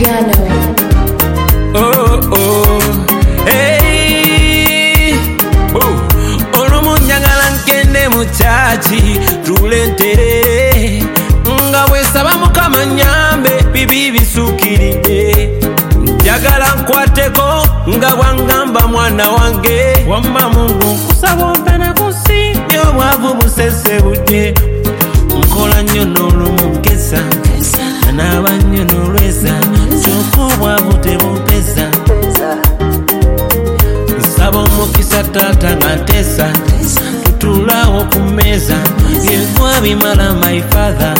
piano. Oh oh, hey, oh, olumu njagala nkende mu chachi tulentere nga bwesaba Mukama nyambe bibi bisukiridde njagala nkwateko nga bwangamba mwana wange wamma Mungu kusaba ompena kusi by'obwavu busesebudde nkola nnyo n'olumu nkesa naaba nnyo n'olweza kyokka obwavu tebumpeza nsaba omukisa taata nga nteesa tutulaawo ku mmeeza byegwa bimala my father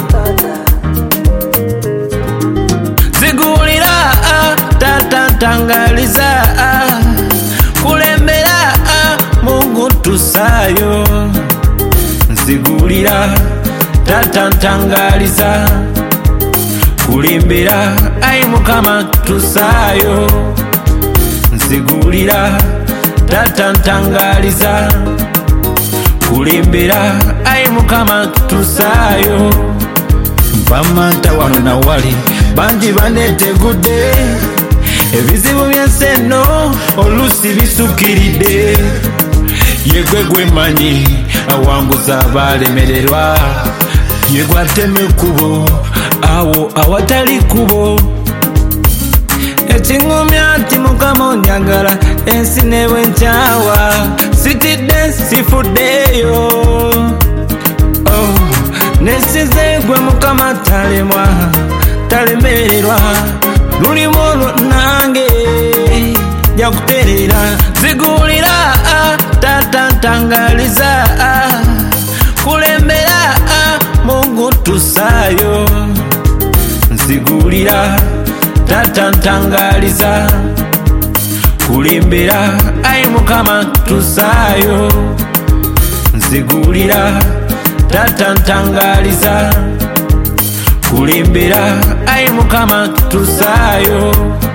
zigulira taata ntangaliza kulembera Mungu tusaayo nzigulira taata ntangaliza kulimbira ai Mukama tusaayo nzigulira taata ntangaliza kulimbira ai Mukama tusaayo mpamanta wano na wali bangi banetegudde ebizibu by'enseno olusi bisukiridde yegwe gwemanyi awanguza abalemererwa yegwe atema ekkubo awo awatali kkubo ekingumya nti Mukama onjagala ensi nebwe nkyawa sitidde sifuddeeyo nesize gwe Mukama talemwa talemererwa lulimu olwo nange jakuterera zigulira taata ntangaliza kulembera Mungu tusaayo nzigulira taata ntangaliza kulimbira ai Mukama tusaayo nzigulira taata ntangaliza kulimbira ai Mukama tusaayo